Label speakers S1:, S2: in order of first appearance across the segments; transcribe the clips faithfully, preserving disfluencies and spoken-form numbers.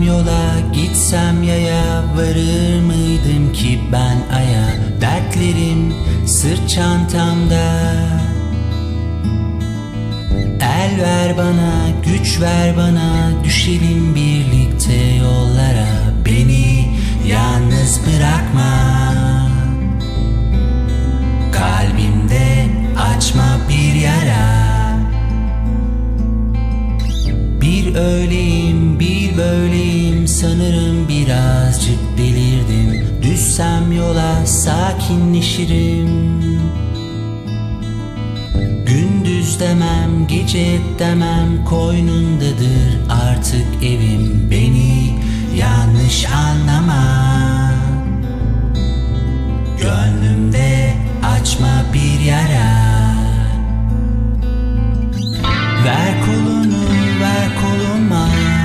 S1: yola, gitsem yaya, varır mıydım ki ben aya? Dertlerim sırt çantamda. El ver bana, güç ver bana, düşelim birlikte yollara. Beni yalnız bırakma, kalbimde açma bir yara. Bir öyleyim, bir böyleyim, sanırım birazcık delirdim. Düşsem yola sakinleşirim. Gündüz demem, gece demem, koynundadır artık evim. Beni yanlış anlama, gönlümde açma bir yara. Ver kolunu, ver koluma,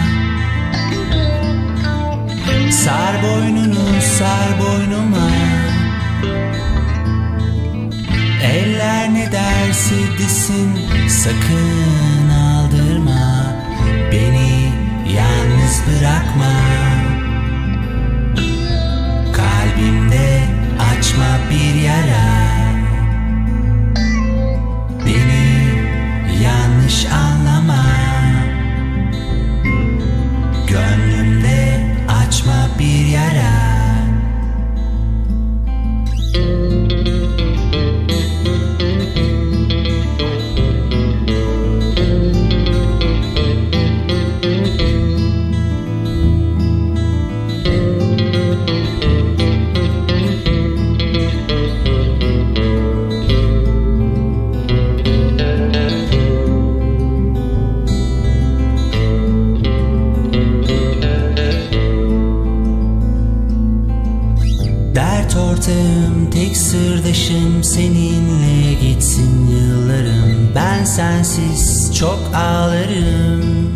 S1: sar boynunu, sar boynuma. Eller ne derse desin, sakın aldırma, beni yalnız bırakma. Kalbimde açma bir yara. Beni yanlış anlama, gönlümde açma bir yara. Dert ortağım, tek sırdaşım, seninle gitsin yıllarım. Ben sensiz çok ağlarım.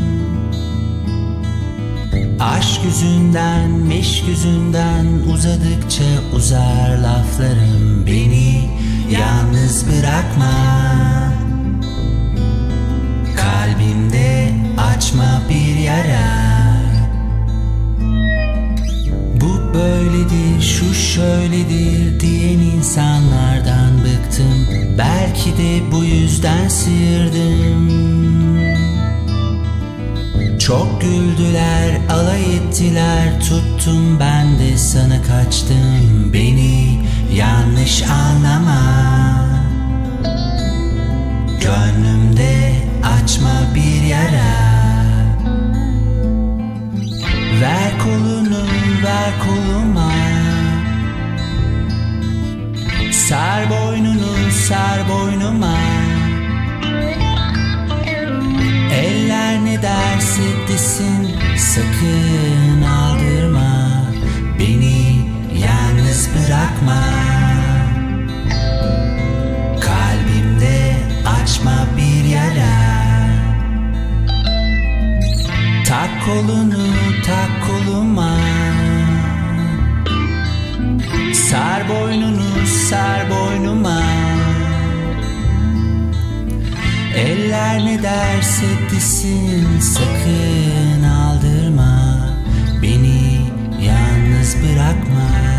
S1: Aşk yüzünden, meşk yüzünden uzadıkça uzar laflarım. Beni yalnız bırakma, kalbimde açma bir yara. Bu böyledir, şu şöyledir diyen insanlardan bıktım. Belki de bu yüzden sıyırdım. Çok güldüler, alay ettiler, tuttum ben de sana kaçtım. Beni yanlış anlama, gönlümde açma bir yara. Ver kolunu, ver koluma, sar boynunu, sar boynuma. Eller ne derse desin, sakın aldırma, beni yalnız bırakma. Kalbimde açma bir yara. Tak kolunu, tak koluma, sar boynunu, sar boynuma. Eller ne derse desin, sakın aldırma, beni yalnız bırakma.